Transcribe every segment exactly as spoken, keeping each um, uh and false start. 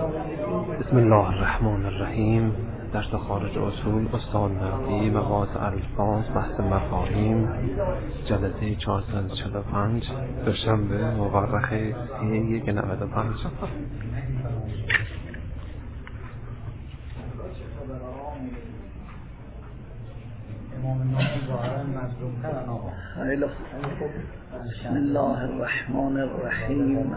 بسم الله الرحمن الرحیم. درس خارج اصول استاد نردی، مباحث الفاظ، بحث مفاهیم، جلسه چهارصد و چهل و پنج، دوشنبه مورخ سی یک نود و پنج. بسم الله الرحمن الرحیم.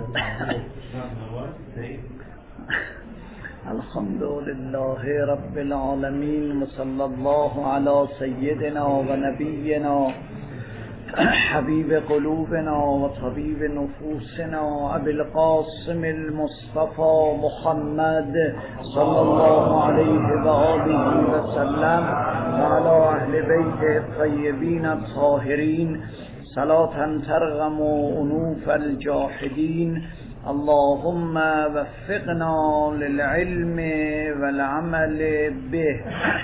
الحمد لله رب العالمین و صلی الله علی سیدنا و نبینا حبیب قلوبنا و طبیب نفوسنا ابی القاسم المصطفى محمد صلی الله علیه و آله و سلم و علی اهل بیت الطیبین الطاهرین صلاة ترغم انوف الجاحدین. اللهم وفقنا للعلم والعمل به.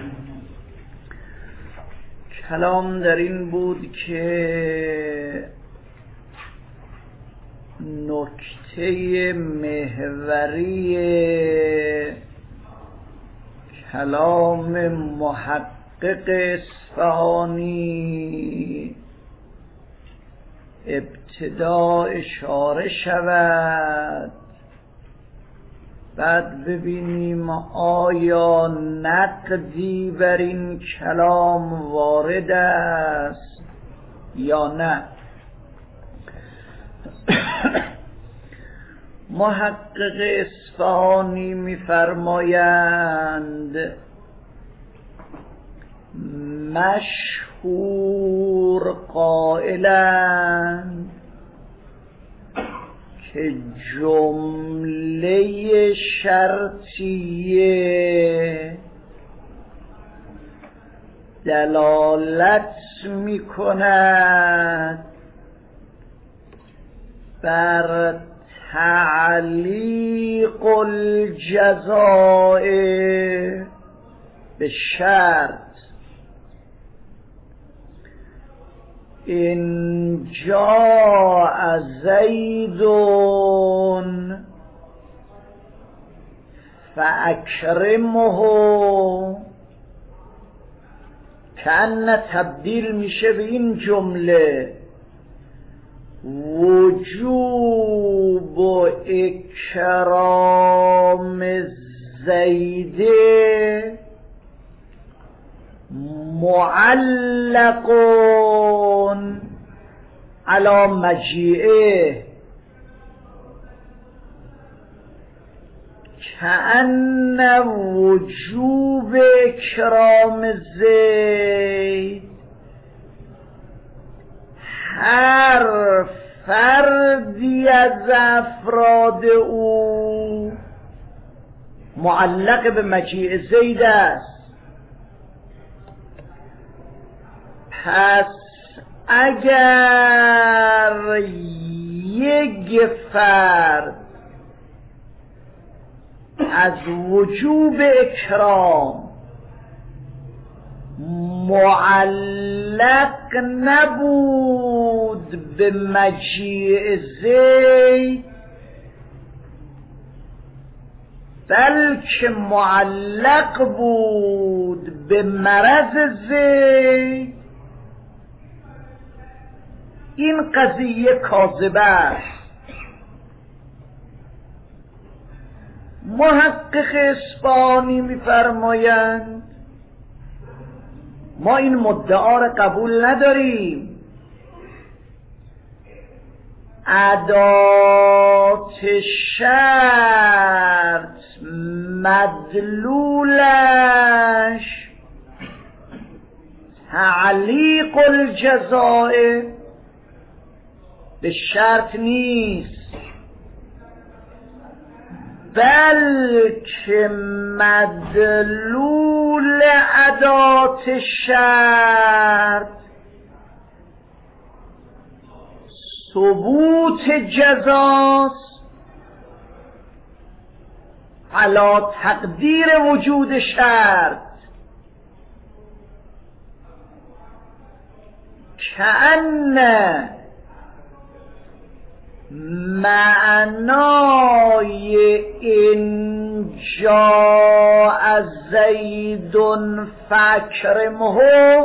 کلام در این بود که نکته محوری کلام محقق اصفهانی ابتدا اشاره شود، بعد ببینیم آیا نقدی بر این کلام وارد است یا نه. محقق اصفهانی می‌فرمایند مشهور قائلند که جمله شرطیه دلالت می کند بر تعلیق الجزاء به شرط. ان جاء زید فاکرمه، کأن تبدیل میشه به این جمله وجوب و اکرام زیده معلق علی مجیئه، کأن وجوب اکرام زید هر فردی از افراد او معلق به مجیء زید است. پس اگر یک فرد از وجوب اکرام معلق نبود به مجیء زید، بلکه معلق بود به مرض زید، این قضیه کاذبه است. محقق اصفهانی می‌فرمایند ما این مدعا را قبول نداریم. ادات شرط مدلولش تعلیق الجزاء به شرط نیست، بلکه مدلول ادات شرط ثبوت جزاست علی تقدیر وجود شرط، کأن معنای این جاء زید فاکرمه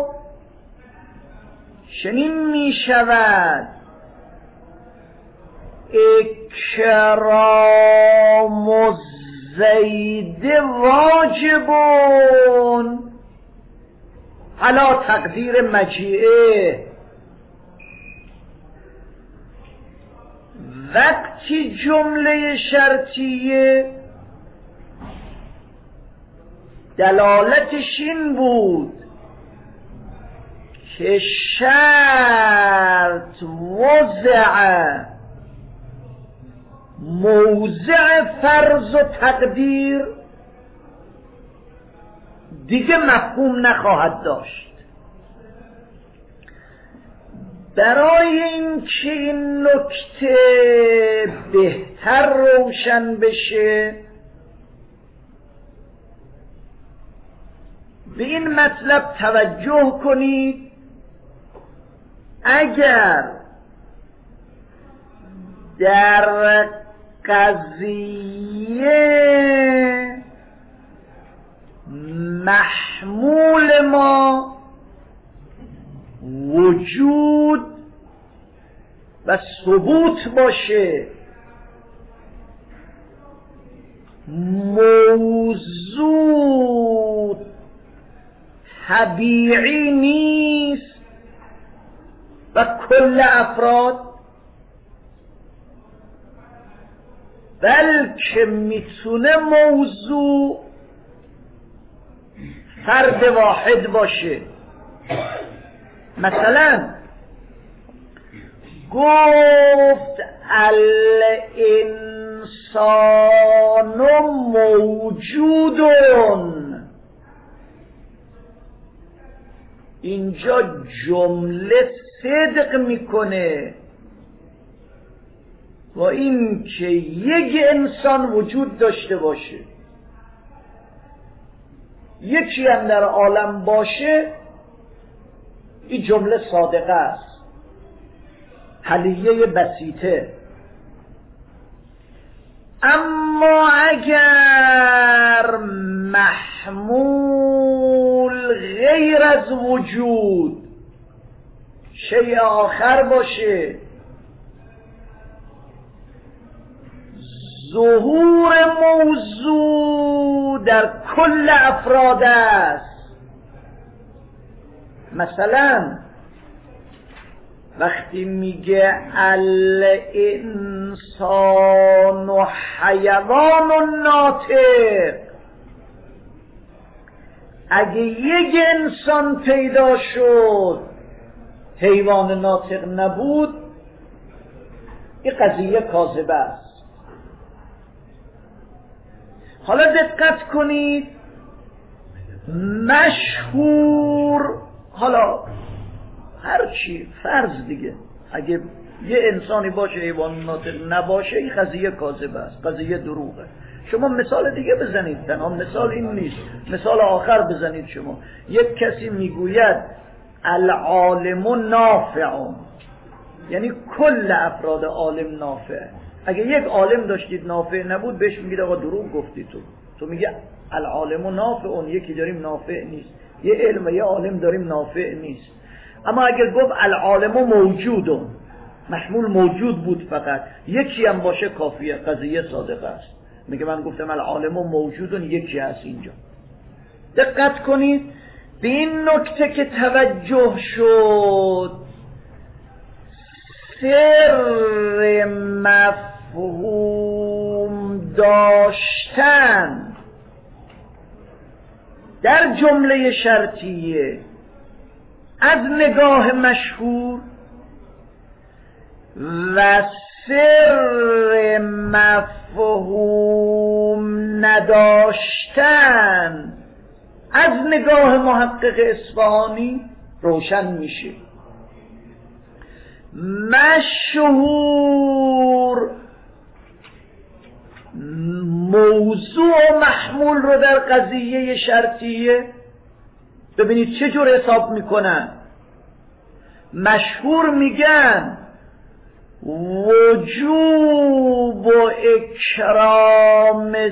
چنین می شود: اکرام زید واجبون علی تقدیر مجیعه. وقتی جمله شرطیه دلالتش این بود که شرط وضع موضع فرض و تقدیر دیگه مفهوم نخواهد داشت. برای اینکه این نکته بهتر روشن بشه به این مطلب توجه کنید: اگر در قضیه محمول ما وجود و ثبوت باشه، موضوع طبیعی نیست و کل افراد، بلکه میتونه موضوع فرد واحد باشه. مثلا گفت الانسان موجودون، اینجا جمله صدق میکنه و این که یک انسان وجود داشته باشه، یکی هم در عالم باشه، این جمله صادقه است، حلیه بسیطه. اما اگر محمول غیر از وجود شیء آخر باشه، ظهور موضوع در کل افراد است. مثلا وقتی میگه الانسان و حیوان و ناطق، اگه یک انسان پیدا شد حیوان ناطق نبود، این قضیه کاذبه است. حالا دقت کنید، مشهور، حالا هرچی فرض دیگه، اگه یه انسانی باشه حیوان ناطق نباشه، این قضیه کاذبه است، قضیه دروغه. شما مثال دیگه بزنید، تنها مثال این نیست، مثال آخر بزنید. شما یک کسی میگوید العالم نافع، یعنی کل افراد عالم نافع. اگه یک عالم داشتید نافع نبود، بهش میگید آقا دروغ گفتی تو. تو میگه العالم نافع، اون یکی داریم نافع نیست، یه علم و یه عالم داریم نافع نیست. اما اگر گفت العالم موجودون، محمول موجود بود، فقط یکی هم باشه کافیه، قضیه صادقه است. میگه من گفتم العالم موجودون، یکی هست اینجا. دقت کنید به این نکته که توجه شد، سر مفهوم داشتن در جمله شرطیه از نگاه مشهور و سر مفهوم نداشتن از نگاه محقق اصفهانی روشن میشه. مشهور موضوع و محمول رو در قضیه شرطیه ببینید چه جور حساب میکنن. مشهور میگن وجوب اکرام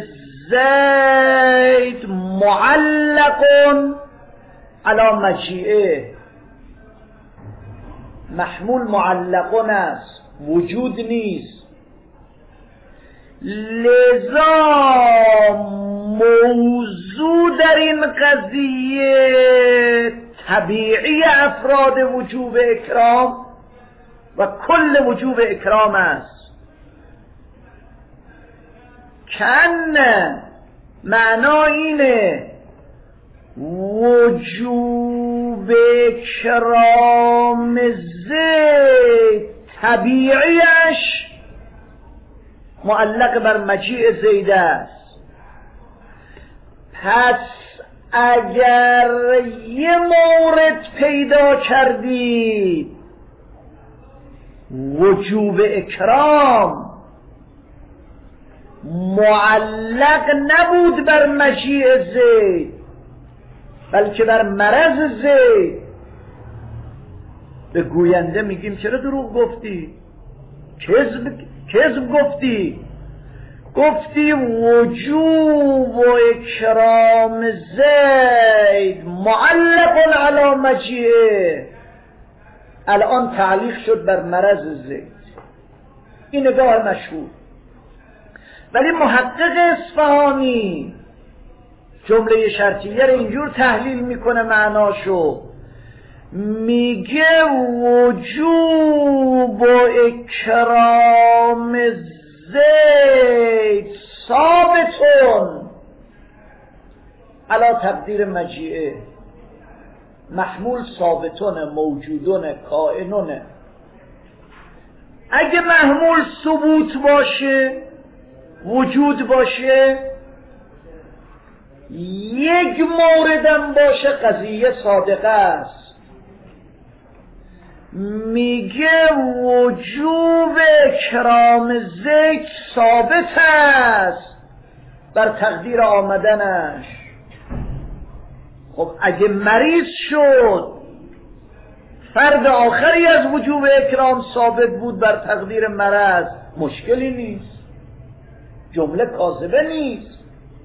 زید معلق علی مجیئه، محمول معلقون است، وجود نیست. لذا موضوع در این قضیه طبیعی افراد وجوب اکرام و کل وجوب اکرام است. کن معنا اینه وجوب اکرام زید طبیعیش معلق بر مجیء زید است. پس اگر یه مورد پیدا کردید وجوب اکرام معلق نبود بر مجیء زید بلکه بر مرض زید، به گوینده میگیم چرا دروغ گفتی؟ کذب کذب گفتی؟ گفتی وجوب و اکرام زید معلق علی مجیئه، الان تعلیق شد بر مرض زید. این نگاه مشهور. ولی محقق اصفهانی جمله شرطیه رو اینجور تحلیل میکنه معناشو، میگه وجوب و اکرام زید ثابتون علی تقدیر مجیئه، محمول ثابتونه، موجودونه، کائنونه. اگه محمول ثبوت باشه، وجود باشه، یک موردم باشه قضیه صادقه است. میگه وجوب اکرام ذکر ثابت است بر تقدیر آمدنش. خب اگه مریض شد، فرد آخری از وجوب اکرام ثابت بود بر تقدیر مرض، مشکلی نیست، جمله کاذبه نیست.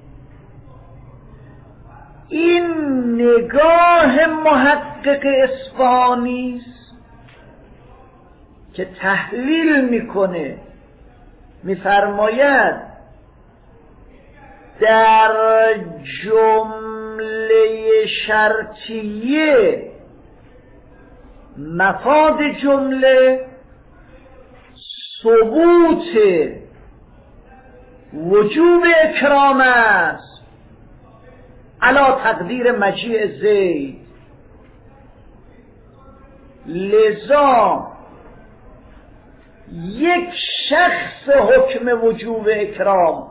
این نگاه محقق اصفهانی است که تحلیل میکنه، میفرماید در جمله شرطیه مفاد جمله ثبوت وجوب اکرام است علی تقدیر مجیء زید. لذا یک شخص حکم وجوب اکرام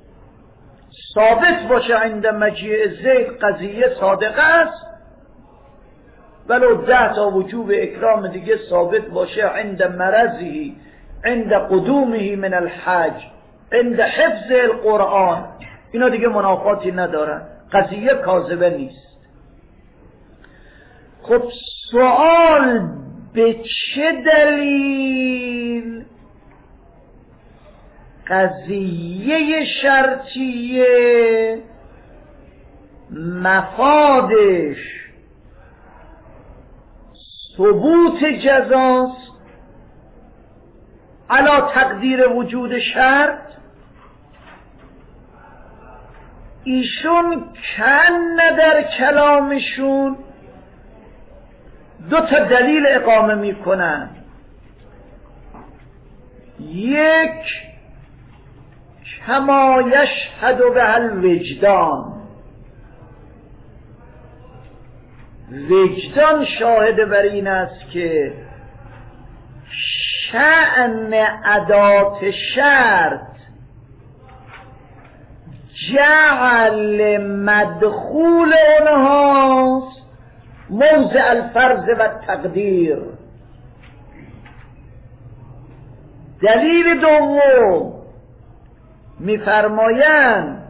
ثابت باشه عند مجیء زید قضیه صادقه است، ولو ده تا وجوب اکرام دیگه ثابت باشه عند مرضی، عند قدومه من الحج، عند حفظ القرآن، اینا دیگه منافاتی ندارن، قضیه کاذبه نیست. خب سوال به چه دلیل قضیه شرطیه مفادش ثبوت جزاست علی تقدیر وجود شرط؟ ایشون کن در کلامشون دو تا دلیل اقامه میکنن. یک کما یشهد به الوجدان، وجدان شاهد بر این است که شأن ادات شرط جعل مدخول اونهاست موضع الفرض و تقدیر. دلیل دوم میفرمایند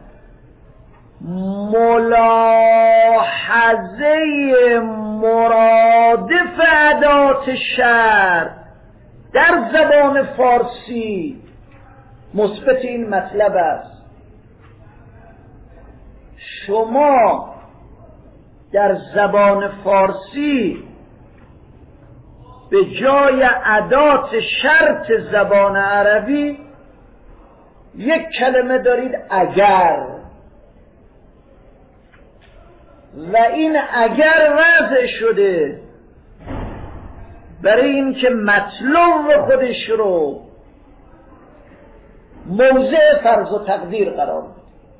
ملاحظه مرادف ادات شرط در زبان فارسی مثبت این مطلب است. شما در زبان فارسی به جای ادات شرط زبان عربی یک کلمه دارید اگر، و این اگر وضع شده برای این که مطلوب خودش رو موضع فرض و تقدیر قرار بده.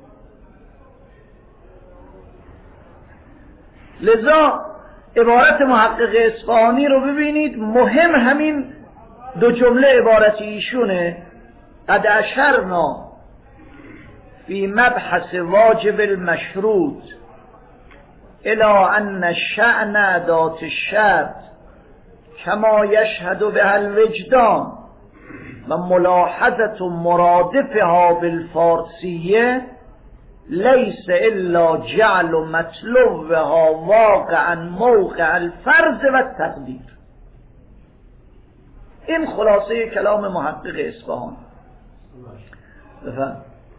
لذا عبارت محقق اصفهانی رو ببینید، مهم همین دو جمله عبارت ایشونه: قد اشرنا فی مبحث واجب المشروط الى ان شأن ادات الشرط کما یشهد بها الوجدان و ملاحظة مرادفها بالفارسیه لیس الا جعل مطلوبها واقعا موقع الفرض و التقدیر. این خلاصه کلام محقق اصفهان. بفهم.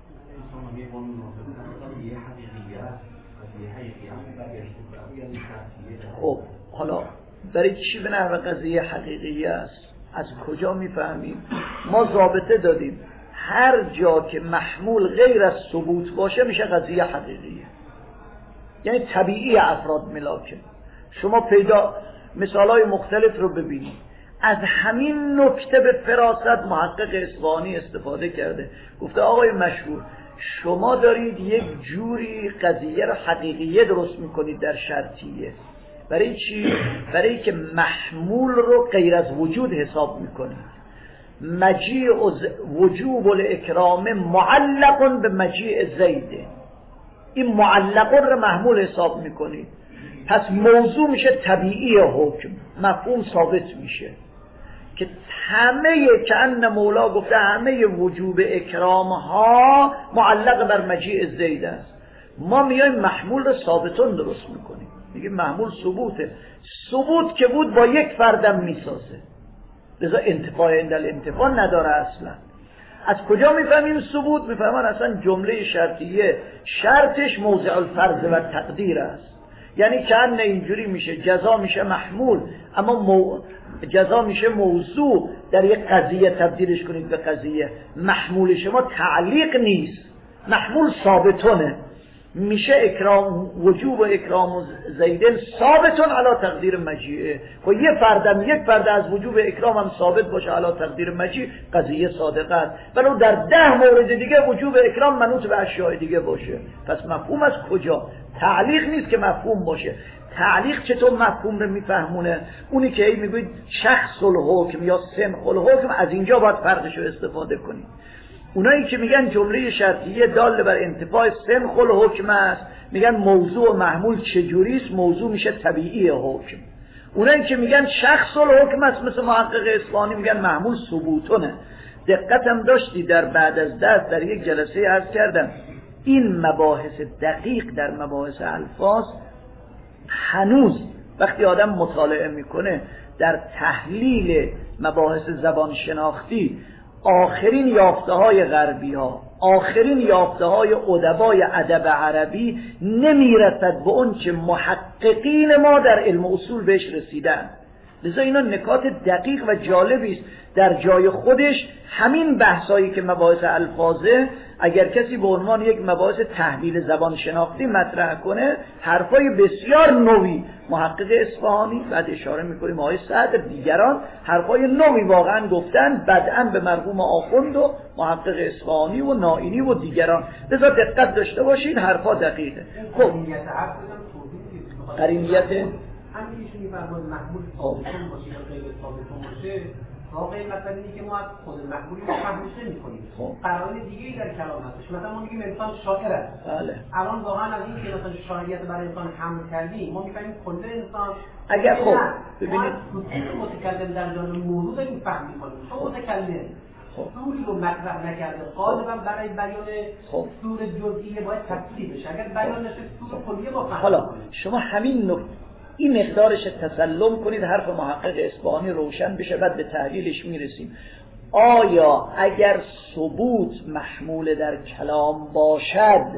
خب حالا برای چی به نحو قضیه حقیقی است؟ از کجا میفهمیم؟ ما ضابطه دادیم هر جا که محمول غیر از ثبوت باشه میشه قضیه حقیقیه، یعنی طبیعی افراد ملاکه. شما پیدا مثالهای مختلف رو ببینید. از همین نکته به فراست محقق اصفهانی استفاده کرده، گفته آقای مشهور شما دارید یک جوری قضیه رو حقیقیه درست میکنید در شرطیه. برای چی؟ برای که محمول رو غیر از وجود حساب میکنید. مجیع وجوب الاکرام معلق به مجیع زید، این معلق رو محمول حساب میکنید، پس موضوع میشه طبیعی حکم، مفهوم ثابت میشه که همه کأن مولا گفته همه وجوب اکرام ها معلق بر مجیع زید است. ما میایم محمول رو ثابتون درست میکنیم، میگه محمول ثبوته. ثبوت که بود با یک فردم میسازه، لذا انتفاع اندل انتفاع نداره اصلا. از کجا میفهمیم ثبوت؟ میفهمن اصلا جمله شرطیه شرطش موضع الفرض و تقدیر است، یعنی کأن اینجوری میشه جزا میشه محمول، اما مو... جزا میشه موضوع، در یک قضیه تبدیلش کنید به قضیه. محمول شما تعلیق نیست، محمول ثابتونه، میشه اکرام وجوب و اکرام زیدن ثابتون علی تقدیر مجیعه. و یه فردم یک فرد از وجوب اکرام هم ثابت باشه علی تقدیر مجیع، قضیه صادقه است. ولو در ده مورد دیگه وجوب اکرام منوط به اشیاء دیگه باشه. پس مفهوم از کجا؟ تعلیق نیست که مفهوم باشه. تعلیق چطور مفهوم رو میفهمونه؟ اونی که ای میگوید شخص الحکم یا سمح الحکم، از اینجا باید فرقش رو استفاده کنید. اونایی که میگن جمله شرطیه دال بر انتفاع سمح الحکم است، میگن موضوع و محمول چجوریست؟ موضوع میشه طبیعی حکم. اونایی که میگن شخص الحکم است مثل محقق اصفهانی میگن محمول ثبوتونه. دقتم داشتی در بعد از درس در یک جلسه عرض کردم این مباحث دقیق در مباحث الفاظ هنوز وقتی آدم مطالعه میکنه در تحلیل مباحث زبان شناختی آخرین یافته های غربی ها، آخرین یافته های ادبای ادب عربی نمیرسد به اون چه محققین ما در علم اصول بهش رسیدن. لذا اینا نکات دقیق و جالبی است در جای خودش. همین بحثایی که مباحث الفاظه اگر کسی به عنوان یک مباحث تحلیل زبان شناختی مطرح کنه، حرفای بسیار نوی محقق اصفهانی، بعد اشاره میکنیم آقای صدر دیگران حرفای نوی واقعا گفتن، بدءا به مرحوم آخوند و محقق اصفهانی و نائینی و دیگران. لذا دقت داشته باشید، حرفا دقیقه. خب قرینیت همیشه میفرماد محمول ثابتون باشه یا غیر ثابتون باشه، واقعی مثلا اینه که ما از خود محمولی رو فهمش نمی‌کنیم. قرائن دیگه‌ای در کلام هستش. مثلا ما میگیم انسان شاعر است. بله. الان واقعا از این که مثلا شاعریت برای انسان حمل کردیم، ما می‌فهمیم کل انسان اگر خب ببینید متکلم در جان موضوع داریم فهم می‌کنیم. شما متکلم سوری رو مطرح نکرده، غالبا برای بیان سور جزئی باید تفصیلی بشه. اگر بیان نشه سور کلیه با فهم. حالا شما همین نکته این مقدارش تسلم کنید، حرف محقق اصفهانی روشن بشه، بعد به تحلیلش میرسیم. آیا اگر ثبوت محمول در کلام باشد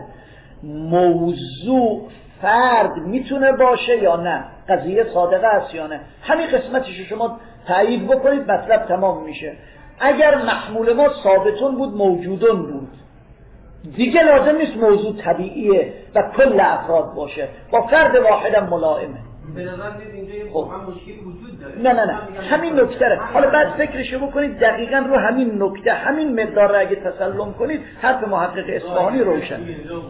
موضوع فرد میتونه باشه یا نه؟ قضیه صادقه است یا نه؟ همین قسمتش شما تایید بکنید، مطلب تمام میشه. اگر محمول ما ثابتون بود، موجودون بود، دیگه لازم نیست موضوع طبیعیه و کل افراد باشه، با فرد واحدم ملائمه. به نظر میاد اینجا خب. هم مشکلی وجود داره. نه نه نه همین نکته. حالا بعد فکرشو بکنید دقیقاً رو همین نکته، همین مقدار را اگه تسلم کنید، حرف محقق اصفهانی روشن.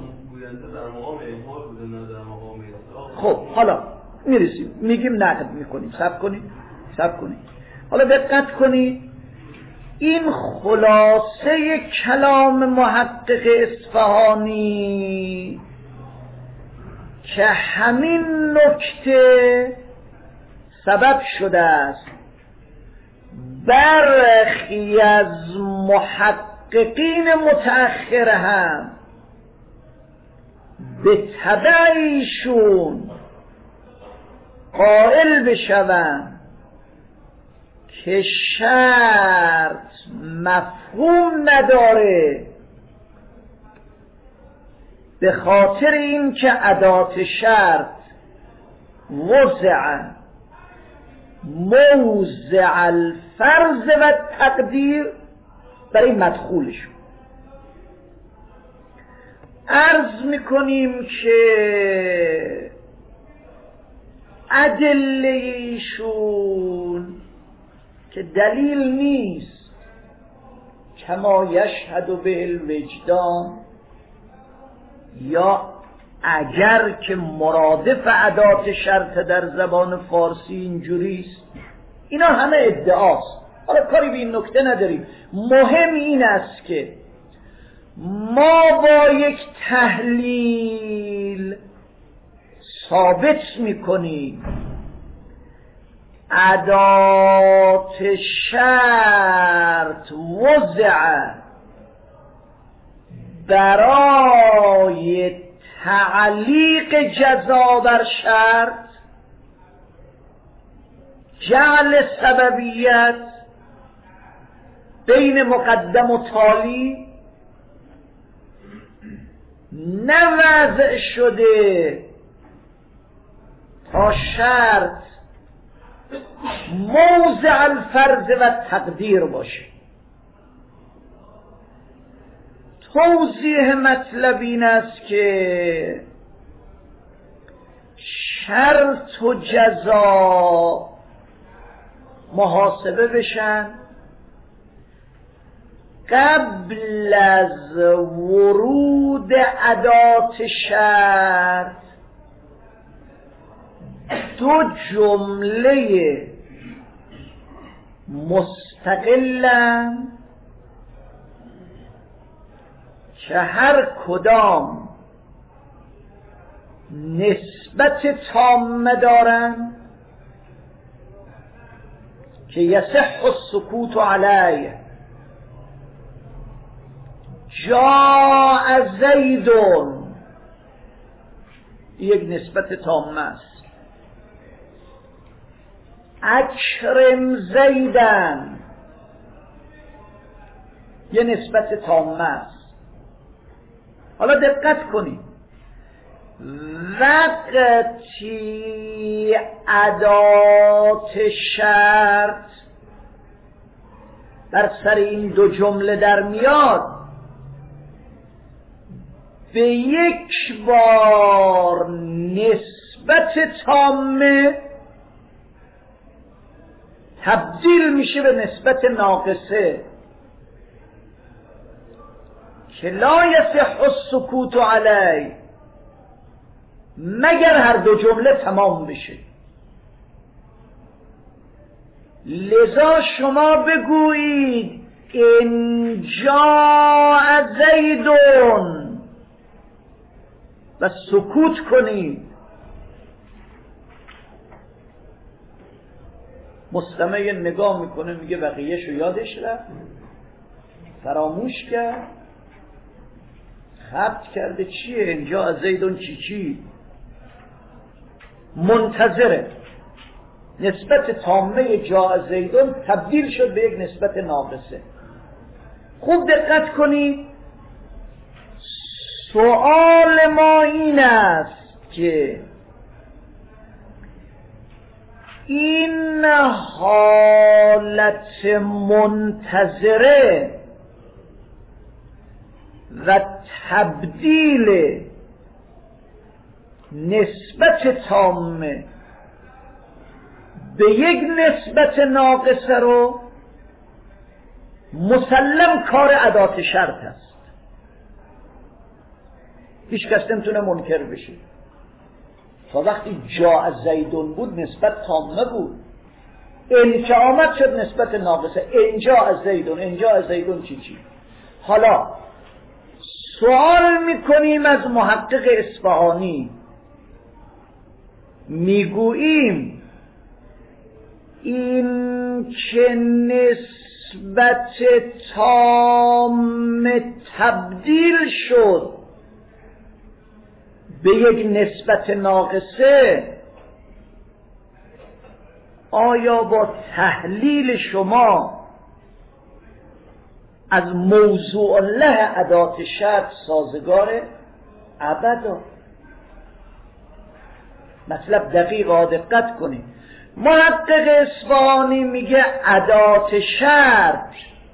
خب حالا میرسیم، میگیم نقد میکنیم. صبر کنید صبر کنید حالا دقت کنید، این خلاصه کلام محقق اصفهانی که همین نکته سبب شده است برخی از محققین متأخر هم به تبعیشون قائل بشوند که شرط مفهوم نداره، به خاطر این که ادات شرط وضع موضع الفرض و تقدیر برای مدخولشون. عرض میکنیم که ادله ایشون که دلیل نیست، کما یشهد به الوجدان، یا اگر که مرادف ادات شرط در زبان فارسی اینجوریست، اینا همه ادعاست. حالا کاری به این نکته نداریم. مهم این است که ما با یک تحلیل ثابت میکنیم ادات شرط وضع برای تعلیق جزا بر شرط، جعل سببیت بین مقدم و تالی، نه وضع شده تا شرط موضع الفرض و تقدیر باشه. توضیح مطلب این است که شرط و جزا محاسبه بشن قبل از ورود ادات شرط. دو جمله مستقلن که هر کدام نسبت تامه دارن که یصح السکوت علیه. جاء زیدون یک نسبت تامه است. اکرم زیدن یه نسبت تامه است. حالا دقت کنید، وقتی ادات شرط در سر این دو جمله در میاد، به یک بار نسبت تامه تبدیل میشه به نسبت ناقصه که لا یصح السکوت علی، مگر هر دو جمله تمام بشه. لذا شما بگویید ان جاء زیدون و سکوت کنید، مستمع نگاه میکنه میگه بقیهشو یادش رفت، فراموش کرد، خبت کرده. چیه اینجا زیدون چی چی؟ منتظره. نسبت تامه جاء زیدون تبدیل شد به یک نسبت ناقصه. خوب دقت کنید، سوال ما این است که این حالت منتظره و تبدیل نسبت تامه به یک نسبت ناقصه رو مسلم کار ادات شرط است. هیچ کس نمیتونه منکر بشه. تا وقتی جاء زیدون بود نسبت تامه بود، این که آمد شد نسبت ناقصه. این جاء زیدون، این جاء زیدون چی چی. حالا سوال میکنیم از محقق اصفهانی، میگوییم این که نسبت تام تبدیل شد به یک نسبت ناقصه، آیا با تحلیل شما از موضوع له ادات شرط سازگاره؟ ابدا. مطلب دقیق دقت کنید. محقق اصفهانی میگه ادات شرط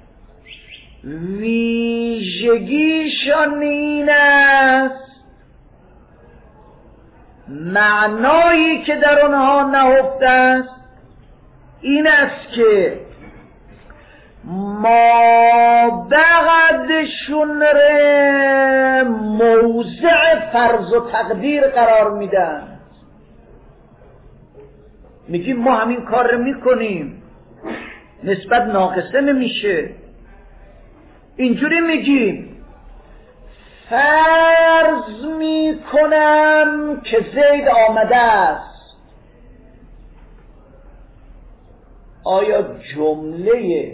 ویژگیشان این است، معنایی که در آنها نهفته است این است که ما بعدشون ره موضع فرض و تقدیر قرار میدن. میگیم ما همین کار رو میکنیم، نسبت ناقصه نمیشه. اینجوری میگیم فرض میکنم که زید آمده است. آیا جمله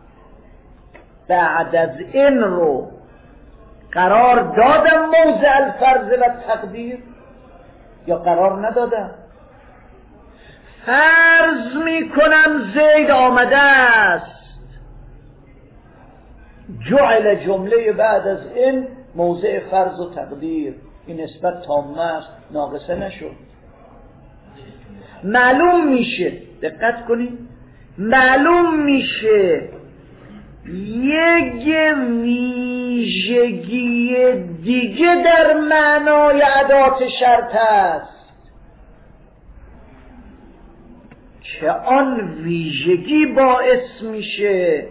بعد از این رو قرار دادم موضع الفرض و تقدیر یا قرار ندادم؟ فرض میکنم زید آمده است، جعل جمله بعد از این موضع فرض و تقدیر. این نسبت تامه است، ناقصه نشد. معلوم میشه، دقت کنید، معلوم میشه یک ویژگی دیگه در معنای ادات شرط است که آن ویژگی باعث میشه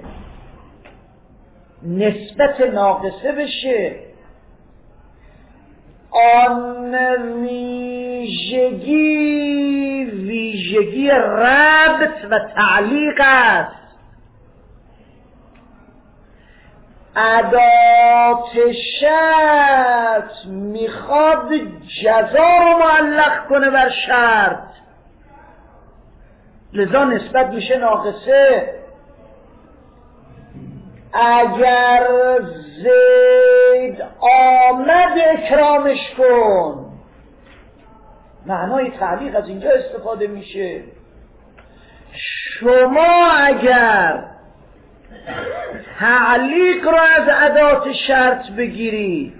نسبت ناقصه بشه. آن ویژگی ویژگی ربط و تعلیق است. ادات شرط میخواد جزا رو معلق کنه بر شرط، لذا نسبت میشه ناقصه. اگر زید آمد اکرامش کن، معنای تعلیق از اینجا استفاده میشه. شما اگر تعلیق رو از ادات شرط بگیری،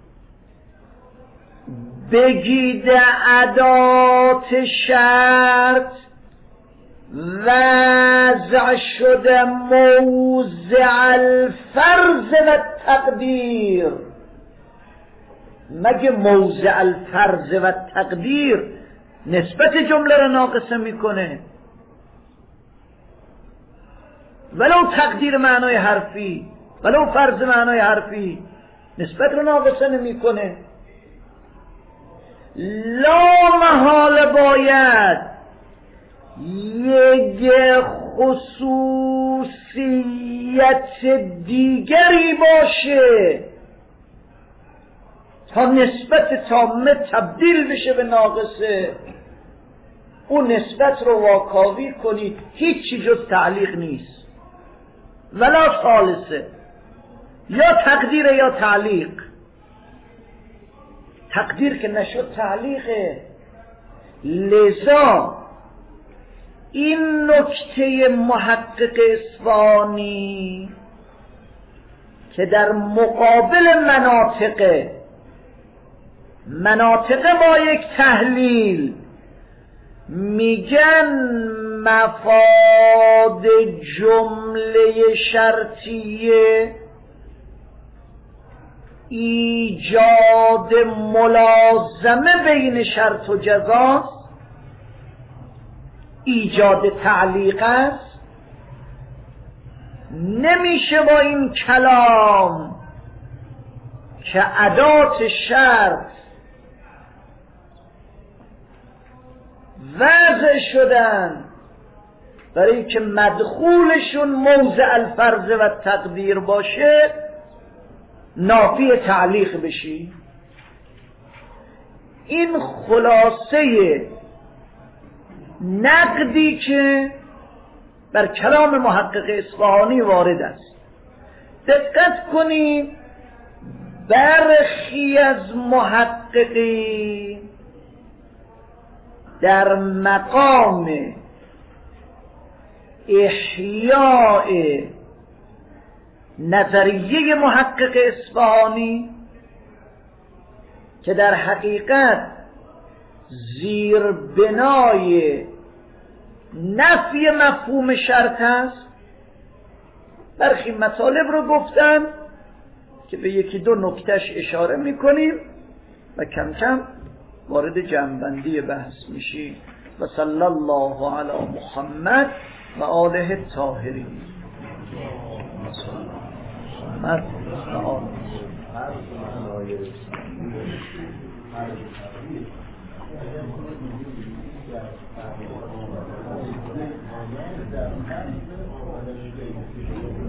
بگید ادات شرط وضع شده موضع الفرض و تقدیر، مگه موضع الفرض و تقدیر نسبت جمله رو ناقصه میکنه؟ ولو تقدیر معنای حرفی، ولو فرض معنای حرفی، نسبت رو ناقصه نمیکنه. لا محال باید یک خصوصیت دیگری باشه تا نسبت تامه تبدیل بشه به ناقصه. اون نسبت رو واکاوی کنید، هیچی جز تعلیق نیست، ولا ثالثه، یا تقدیر یا تعلیق. تقدیر که نشد تعلیقه. لذا این نکته محقق اصفهانی که در مقابل مناطق مناطق با یک تحلیل میگن مفاد جمله شرطیه ایجاد ملازمه بین شرط و جزاست، ایجاد تعلیق است. نمیشه با این کلام که ادات شرط وضع شدن برای که مدخولشون موضع الفرض و تقدیر باشه نافی تعلیق بشی. این خلاصه نقدی که بر کلام محقق اصفهانی وارد است. دقت کنید برخی از محققین در مقام احیاء نظریه محقق اصفهانی که در حقیقت زیر بنای نفی مفهوم شرط است، برخی مطالب رو گفتن که به یکی دو نکتهش اشاره میکنیم و کم کم وارد جمع‌بندی بحث میشیم. و صلی الله علی محمد و آله الطاهرین. محمد و آله الطاهرین.